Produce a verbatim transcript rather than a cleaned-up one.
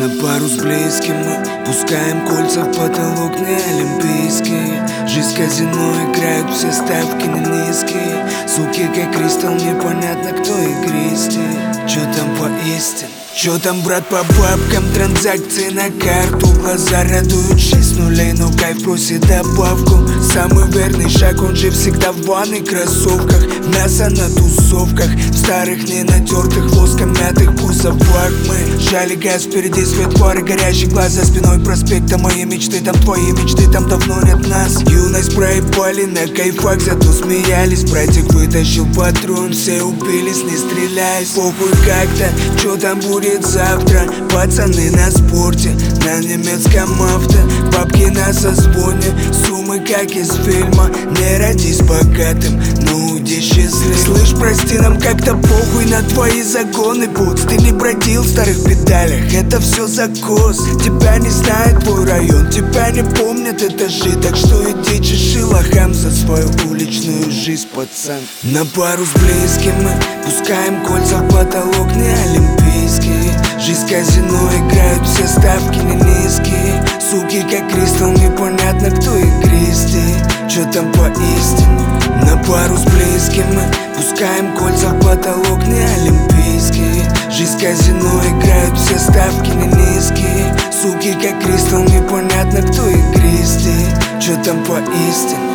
На пару с близким мы пускаем кольца в потолок не олимпийский. Жизнь казино, играют все ставки на низкие. Суки как кристалл, непонятно кто игристый. Чё там поистине? Чё там, брат, по бабкам? Транзакции на карту. Глаза радуют, шесть нулей, но кайф просит добавку. Самый верный шаг, он же всегда в ванной кроссовках. Мясо на тусовках, в старых ненатертых воском мятых кузовах. Мы жали газ, впереди свет фары, горящий глаз за спиной проспекта. Мои мечты там, твои мечты там, давно нет нас. Юность проебали на кайфах, зато смеялись. Братик вытащил патрон, все убились, не стреляясь. Похуй как-то, чё там будет завтра? Пацаны на спорте, на немецком авто. Бабки на созвоне, суммы как из фильма. Не родись богатым, но уйди счастливым. Слышь, прости, нам как-то похуй на твои загоны, бутс. Ты не бродил в старых педалях, это все закос. Тебя не знает твой район, тебя не помнят этажи. Так что иди чеши лохам за свою уличную жизнь, пацан. На пару с близким мы пускаем кольца в потолок не олимпийский. Жизнь казино, играют все ставки не низкие. Суки как кристалл, непонятно кто игристый. Чё там поистине? На пару с близким мы пускаем кольца в потолок не олимпийский. Жизнь казино, играют все ставки не низкие. Суки как кристалл, непонятно кто игристый. Чё там поистине?